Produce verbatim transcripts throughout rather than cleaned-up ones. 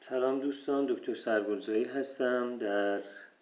سلام دوستان، دکتر سرگلزایی هستم. در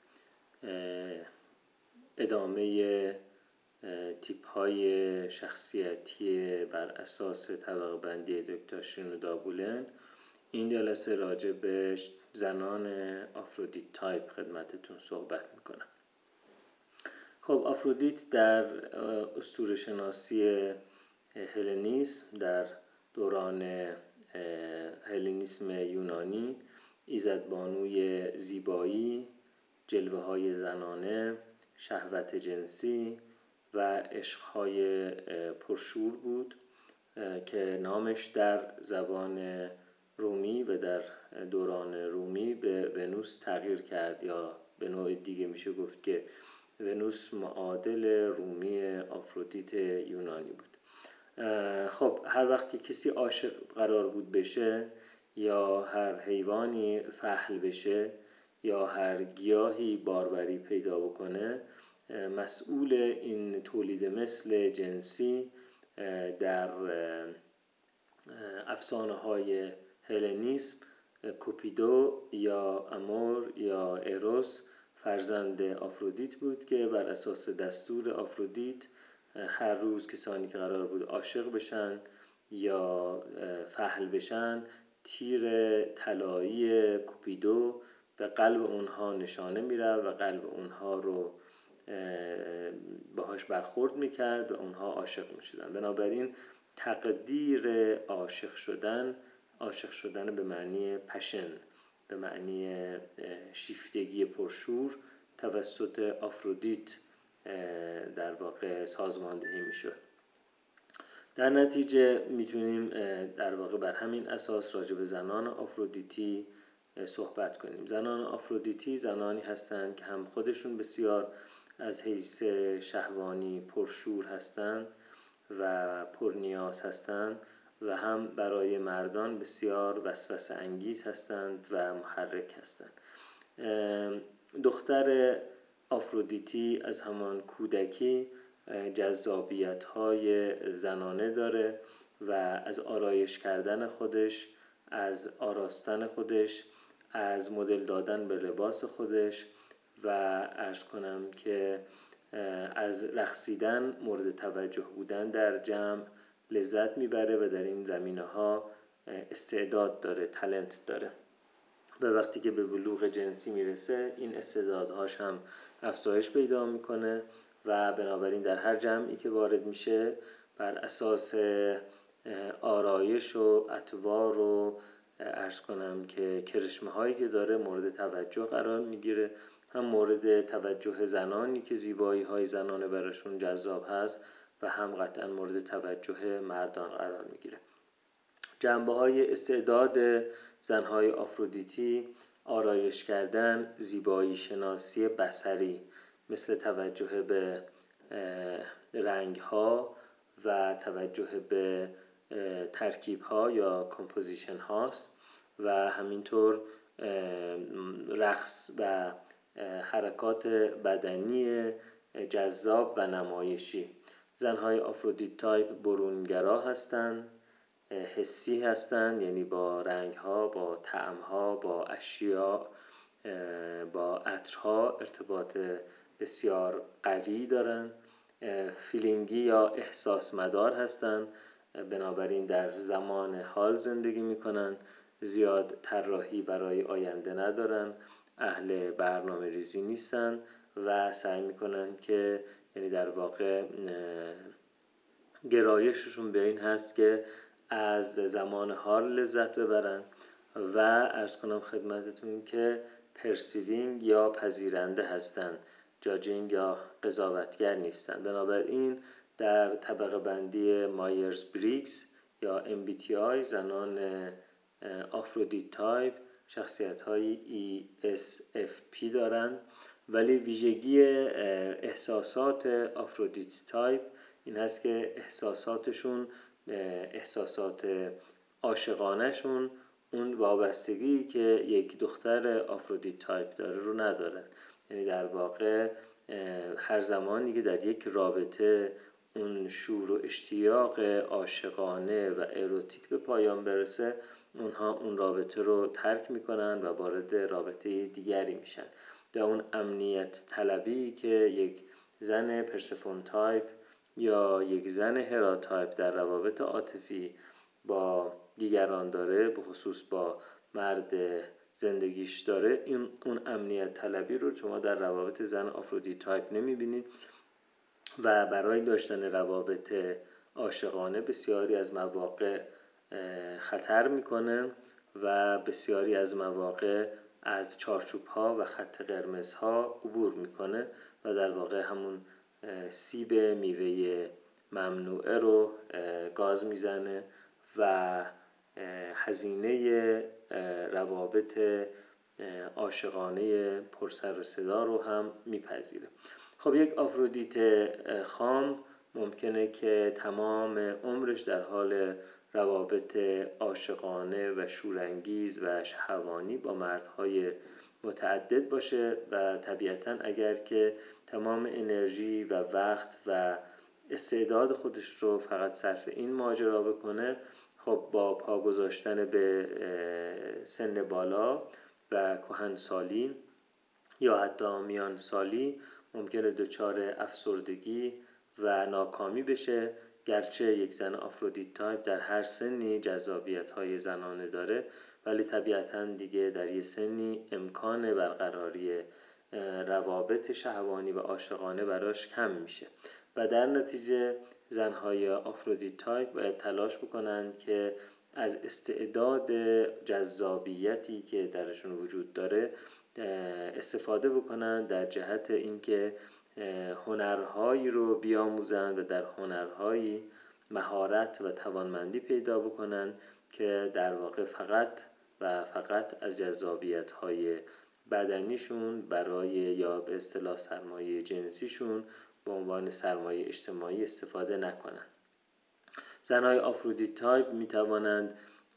ادامه تیپ های شخصیتی بر اساس طبقه بندی دکتر شینودا بولن، این جلسه راجع به زنان آفرودیت تایپ خدمتتون صحبت میکنم. خب آفرودیت در اسطوره شناسی هلنیسم، در دوران هلنیسم یونانی، ایزدبانوی زیبایی، جلوه های زنانه، شهوت جنسی و عشقهای پرشور بود که نامش در زبان رومی و در دوران رومی به ونوس تغییر کرد، یا به نوع دیگه میشه گفت که ونوس معادل رومی آفرودیت یونانی بود. خب هر وقت که کسی عاشق قرار بود بشه، یا هر حیوانی فحل بشه، یا هر گیاهی باروری پیدا بکنه، مسئول این تولید مثل جنسی در افسانه های هلنیسم کوپیدو یا امور یا اروس فرزند آفرودیت بود که بر اساس دستور آفرودیت هر روز کسانی که قرار بود عاشق بشن یا فحل بشن، تیر طلایی کوپیدو به قلب اونها نشانه میره و قلب اونها رو باهاش برخورد میکرد و اونها عاشق میشدن. بنابراین تقدیر عاشق شدن، عاشق شدن به معنی پشن، به معنی شیفتگی پرشور، توسط آفرودیت در واقع سازماندهی میشد. در نتیجه میتونیم در واقع بر همین اساس راجع به زنان آفرودیتی صحبت کنیم. زنان آفرودیتی زنانی هستند که هم خودشون بسیار از حیث شهوانی پرشور هستند و پرنیاز هستند و هم برای مردان بسیار وسوسه انگیز هستند و محرک هستند. دختر آفرودیتی از همان کودکی جذابیت‌های زنانه داره و از آرایش کردن خودش، از آراستن خودش، از مدل دادن به لباس خودش و عرض کنم که از رقصیدن، مورد توجه بودن در جمع لذت میبره و در این زمینه‌ها استعداد داره، تالنت داره. و وقتی که به بلوغ جنسی میرسه، این استعدادهاش هم افزایش پیدا میکنه و بنابراین در هر جمعی که وارد میشه بر اساس آرایش و اطوار و عرض کنم که کرشمه هایی که داره مورد توجه قرار میگیره، هم مورد توجه زنانی که زیبایی های زنانه براشون جذاب هست و هم قطعا مورد توجه مردان قرار میگیره. جنبه های استعداد زنهای آفرودیتی: آرایش کردن، زیبایی شناسی بصری مثل توجه به رنگ ها و توجه به ترکیب ها یا کمپوزیشن هاست و همینطور رقص و حرکات بدنی جذاب و نمایشی. زنهای آفرودیت تایپ برونگرا هستند، حسی هستند، یعنی با رنگ ها، با طعم ها، با اشیاء، با عطرها ارتباط بسیار قوی دارن. فیلینگی یا احساس مدار هستن، بنابراین در زمان حال زندگی میکنن، زیاد طراحی برای آینده ندارن، اهل برنامه ریزی نیستن و سعی میکنن که یعنی در واقع گرایششون به این هست که از زمان حال لذت ببرن و عرض کنم خدمتتون که پرسیوینگ یا پذیرنده هستن، جاجینگ یا قضاوتگر نیستن. بنابراین در طبقه بندی مایرز بریگز یا ام بی تی آی زنان آفرودیت تایپ شخصیت های ای اس اف پی دارن، ولی ویژگی احساسات آفرودیت تایپ این هست که احساساتشون، احساسات عاشقانه‌شون اون وابستگی که یک دختر آفرودیت تایپ داره رو ندارن. یعنی در واقع هر زمانی که در یک رابطه اون شور و اشتیاق عاشقانه و اروتیک به پایان برسه، اونها اون رابطه رو ترک میکنن و وارد رابطه دیگری میشن. در اون امنیت طلبی که یک زن پرسفون تایپ یا یک زن هرا تایپ در روابط عاطفی با دیگران داره، به خصوص با مرد زندگیش داره، این اون امنیت طلبی رو شما در روابط زن آفرودیت تایپ نمیبینید و برای داشتن روابط عاشقانه بسیاری از مواقع خطر میکنه و بسیاری از مواقع از چارچوب ها و خط قرمز ها عبور میکنه و در واقع همون سیب میوه ممنوعه رو گاز میزنه و هزینه روابط عاشقانه پرسر و صدا رو هم میپذیره. خب یک آفرودیت خام ممکنه که تمام عمرش در حال روابط عاشقانه و شورانگیز و شهوانی با مردهای متعدد باشه و طبیعتاً اگر که تمام انرژی و وقت و استعداد خودش رو فقط صرف این ماجرا بکنه، خب با پا گذاشتن به سن بالا و کهنسالی یا حتی میان سالی ممکنه دچار افسردگی و ناکامی بشه. گرچه یک زن آفرودیت تایپ در هر سنی جذابیت‌های زنانه داره، ولی طبیعتاً دیگه در یه سنی امکان برقراری روابط شهوانی و عاشقانه براش کم میشه و در نتیجه زنهای آفرودیت تایپ باید تلاش بکنن که از استعداد جذابیتی که درشون وجود داره استفاده بکنن در جهت اینکه هنرهایی رو بیاموزن و در هنرهایی مهارت و توانمندی پیدا بکنن که در واقع فقط و فقط از جذابیت‌های بدنیشون برای یا به اصطلاح سرمایه جنسیشون به عنوان سرمایه اجتماعی استفاده نکنن. زنهای آفرودیت تایپ می توانند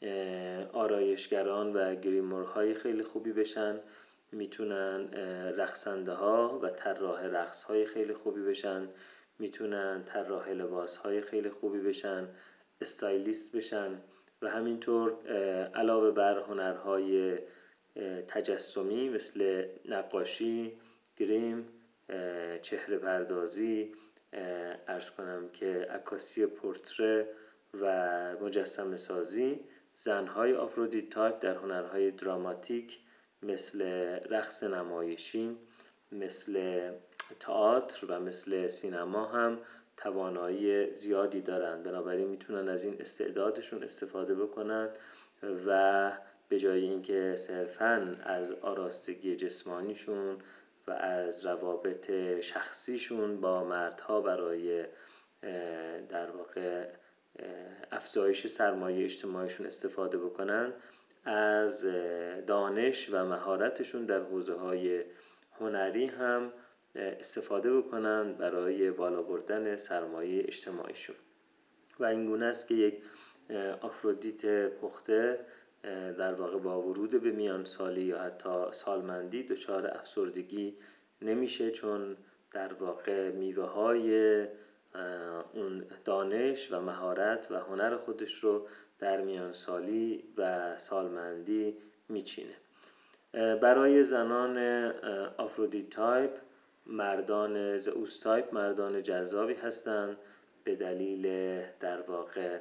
آرایشگران و گریمورهای خیلی خوبی بشن، میتونن رقصنده ها و طراح رقص های خیلی خوبی بشن، میتونن طراح لباس های خیلی خوبی بشن، استایلیست بشن و همینطور علاوه بر هنرهای تجسمی مثل نقاشی، گریم، چهره پردازی، عرض کنم که عکاسی پورتره و مجسمه سازی، زنهای آفرودیت تایپ در هنرهای دراماتیک مثل رقص نمایشی، مثل تئاتر و مثل سینما هم توانایی زیادی دارند. بنابراین میتونن از این استعدادشون استفاده بکنن و به جای اینکه صرفاً از آراستگی جسمانیشون و از روابط شخصیشون با مردها برای در واقع افزایش سرمایه اجتماعیشون استفاده بکنن، از دانش و مهارتشون در حوزه‌های هنری هم استفاده بکنن برای بالا بردن سرمایه اجتماعیشون. و این گونه است که یک آفرودیت پخته در واقع با ورود به میان سالی یا حتی سالمندی دچار افسردگی نمیشه، چون در واقع میوه های اون دانش و مهارت و هنر خودش رو در میان سالی و سالمندی میچینه. برای زنان آفرودیت تایپ مردان زئوس تایپ مردان جذابی هستند به دلیل در واقع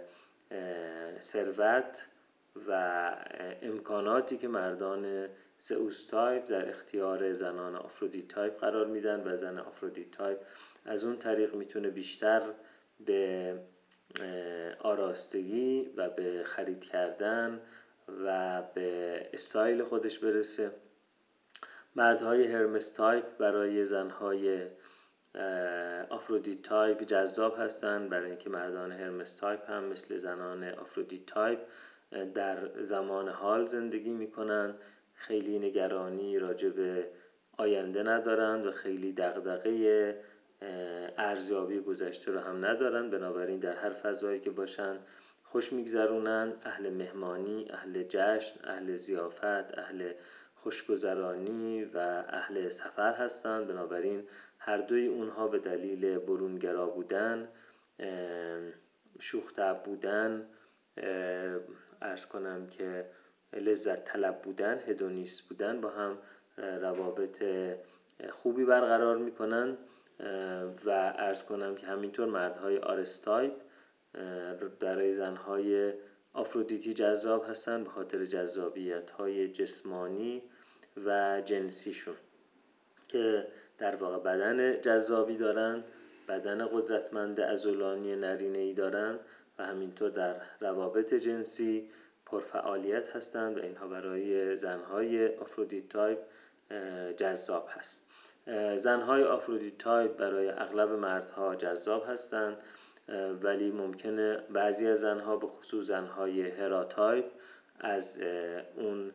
ثروت و امکاناتی که مردان زئوس تایپ در اختیار زنان آفرودیت تایپ قرار میدن و زن آفرودیت تایپ از اون طریق میتونه بیشتر به آراستگی و به خرید کردن و به استایل خودش برسه. مردهای هرمس تایپ برای زنهای آفرودیت تایپ جذاب هستند، برای اینکه مردان هرمس تایپ هم مثل زنان آفرودیت تایپ در زمان حال زندگی میکنن، خیلی نگرانی راجع به آینده ندارند و خیلی دغدغه ارزیابی گذشته رو هم ندارن. بنابراین در هر فضایی که باشن خوش میگذرونن، اهل مهمانی، اهل جشن، اهل ضیافت، اهل خوشگذرانی و اهل سفر هستند. بنابراین هر دوی اونها به دلیل برونگرا بودن، شوخ طبع بودن، عرض کنم که لذت طلب بودن، هدونیست بودن، با هم روابط خوبی برقرار میکنن و عرض کنم که همینطور مردهای آرس تایپ برای زنهای آفرودیتی جذاب هستن به خاطر جذابیت‌های جسمانی و جنسیشون که در واقع بدن جذابی دارن، بدن قدرتمند عضلانی نرینه‌ای دارن و همینطور در روابط جنسی پرفعالیت هستند و اینها برای زنهای آفرودیت تایپ جذاب هست. زنهای آفرودیت تایپ برای اغلب مردها جذاب هستند، ولی ممکنه بعضی از زنها به خصوص زنهای هرا تایپ از اون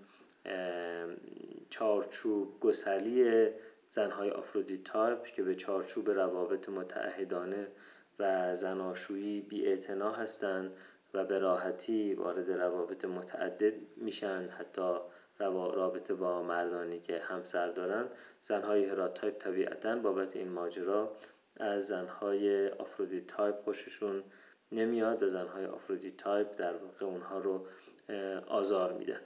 چارچوب گسلی زنهای آفرودیت تایپ که به چارچوب روابط متعهدانه و زناشویی بی‌اعتنا هستند و به راحتی وارد روابط متعدد میشن، حتی رابطه با مردانی که همسر دارن. زنهای هرا تایپ طبیعتاً بابت این ماجرا از زنهای آفرودیت تایپ خوششون نمیاد و زنهای آفرودیت تایپ در واقع اونها رو آزار میدن.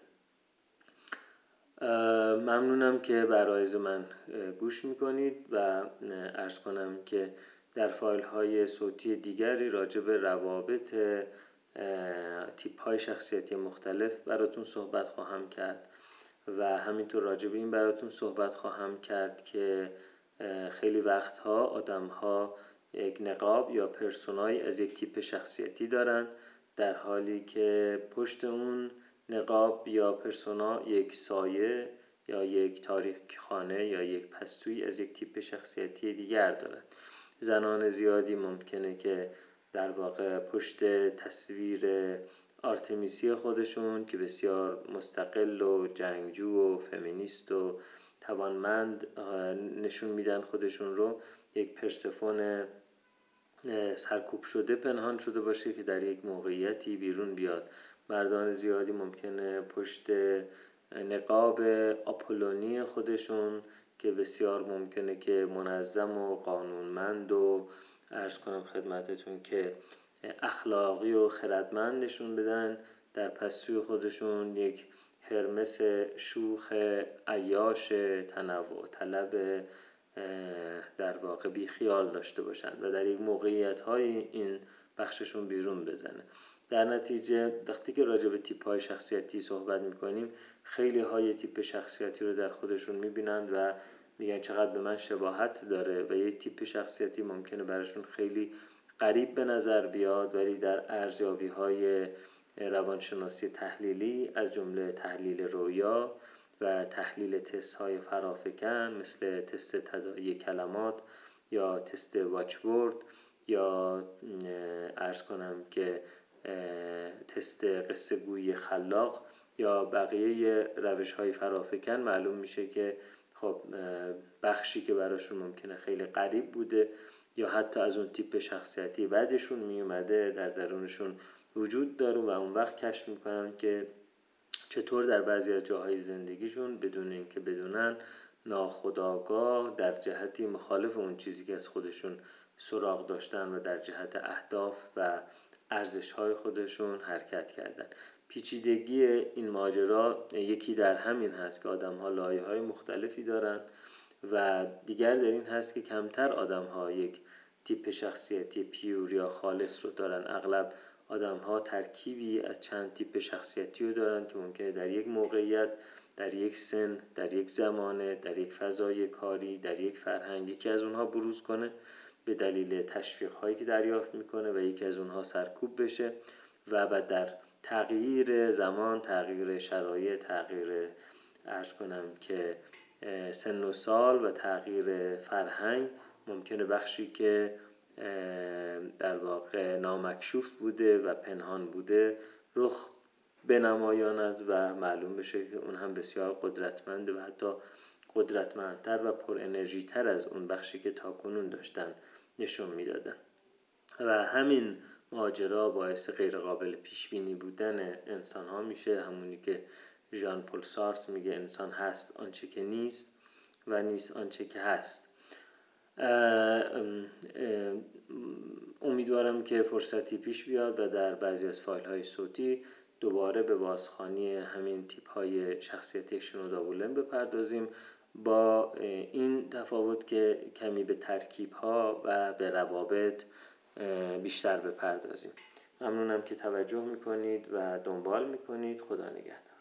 ممنونم که به عرایض من گوش میکنید و عرض کنم که در فایل های صوتی دیگری راجع به روابط تیپ های شخصیتی مختلف براتون صحبت خواهم کرد و همینطور راجع به این براتون صحبت خواهم کرد که خیلی وقتها آدم ها یک نقاب یا پرسونای از یک تیپ شخصیتی دارن، در حالی که پشت اون نقاب یا پرسونا یک سایه یا یک تاریخ خانه یا یک پستویی از یک تیپ شخصیتی دیگر دارن. زنان زیادی ممکنه که در واقع پشت تصویر آرتمیسی خودشون که بسیار مستقل و جنگجو و فمینیست و توانمند نشون میدن خودشون رو، یک پرسفون سرکوب شده پنهان شده باشه که در یک موقعیتی بیرون بیاد. مردان زیادی ممکنه پشت نقاب آپولونی خودشون که بسیار ممکنه که منظم و قانونمند و عرض کنم خدمتتون که اخلاقی و خردمند نشون بدن، در پستوی خودشون یک هرمس شوخ عیاش تنوع طلب در واقع بی خیال داشته باشن و در یک موقعیت های این بخششون بیرون بزنه. در نتیجه وقتی که راجع به تیپ های شخصیتی صحبت میکنیم، خیلی های تیپ شخصیتی رو در خودشون میبینند و میگن چقدر به من شباهت داره و یک تیپ شخصیتی ممکنه براشون خیلی غریب به نظر بیاد، ولی در ارزیابی های روانشناسی تحلیلی از جمله تحلیل رویا و تحلیل تست های فرافکن مثل تست تداعی کلمات یا تست واچبورد یا عرض کنم که تست قصه گویی خلاق یا بقیه روش های فرافکن معلوم میشه که خب بخشی که براشون ممکنه خیلی غریب بوده یا حتی از اون تیپ شخصیتی بعدشون میومده در درونشون وجود داره و اون وقت کشف میکنن که چطور در بعضی از جاهای زندگیشون بدون اینکه بدونن ناخودآگاه در جهتی مخالف اون چیزی که از خودشون سراغ داشتن و در جهت اهداف و ارزش‌های خودشون حرکت کردن. پیچیدگی این ماجرا یکی در همین هست که آدم‌ها لایه‌های مختلفی دارن و دیگر در این هست که کمتر آدم‌ها یک تیپ شخصیتی پیور یا خالص رو دارن. اغلب آدم‌ها ترکیبی از چند تیپ شخصیتی رو دارن که ممکنه در یک موقعیت، در یک سن، در یک زمانه، در یک فضای کاری، در یک فرهنگ یکی از اونها بروز کنه به دلیل تشویق‌هایی که دریافت میکنه و یکی از اونها سرکوب بشه و بعد در تغییر زمان، تغییر شرایط، تغییر عرض کنم که سن و سال و تغییر فرهنگ ممکنه بخشی که در واقع نامکشوف بوده و پنهان بوده رخ بنمایاند و معلوم بشه که اون هم بسیار قدرتمنده و حتی قدرتمندتر و پر انرژی تر از اون بخشی که تاکنون داشتن نشون میدادن. و همین ماجرا باعث غیر قابل پیش بینی بودن انسان ها میشه، همونی که ژان پل سارتر میگه انسان هست آنچه که نیست و نیست آنچه که هست. امیدوارم که فرصتی پیش بیاد و در بعضی از فایل های صوتی دوباره به بازخوانی همین تیپ های شخصیتی شنودا بولن بپردازیم، با این تفاوت که کمی به ترکیب ها و به روابط بیشتر بپردازیم. ممنونم که توجه میکنید و دنبال میکنید. خدا نگهدار.